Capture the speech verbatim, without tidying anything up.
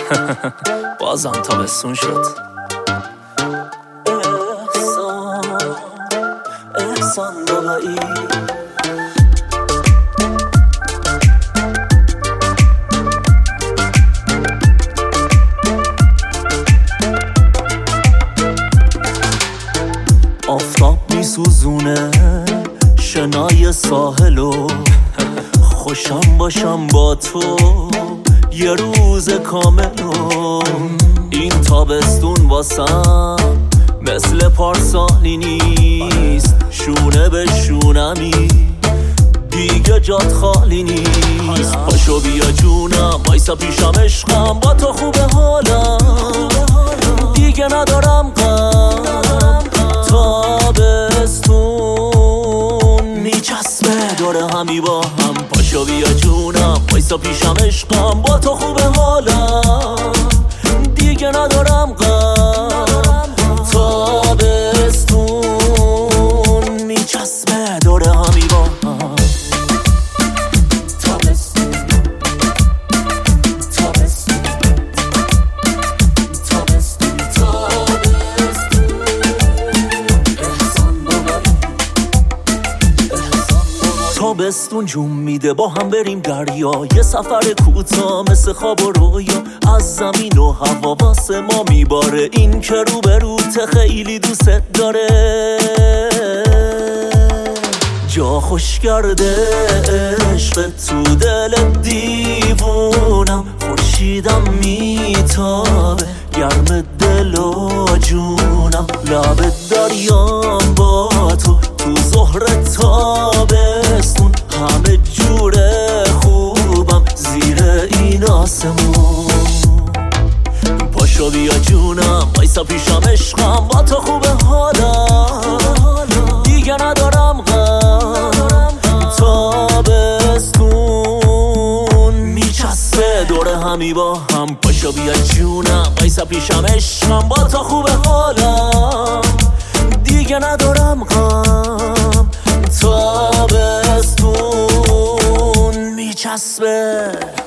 بازم تابستون شد. احسان احسان بابایی آفتاب میسوزونه شنای ساحلو، خوشم باشم با تو یه روز کاملو. این تابستون واسم مثل پارسالی نیست، شونه به شونمی دیگه جات خالی نیست. پاشو بیا جونم وایسا پیشم عشقم، با تو خوبه حالم دیگه ندارم غم. تابستون میچسبه داره همی با هم، پاشو بیا جونم وایسا پیشم عشقم، با تو خوبه حالم دیگه ندارم غم. تابستون میچسبه داره همی با هم. تابستون جون میده با هم بریم دریا، یه سفر کوتاه مثل خواب و رویا. از زمین و هوا واسه ما میباره، این که رو به روته خیلی دوست داره. جا خوش کرده عشق تو دل دیوونم، خورشیدم میتابه گرم دل و جونم. لب دریام با تو تو ظهر تابستون، همه جوره خوبم زیر این آسمون. پاشو بیا جونم وایسا پیشم عشقم، با تو خوبه حالم دیگه ندارم غم. تابستون میچسبه دوره همی با هم، پاشو بیا جونم وایسا پیشم عشقم، با تو خوبه حالم دیگه ندارم غم. تابستون میچسبه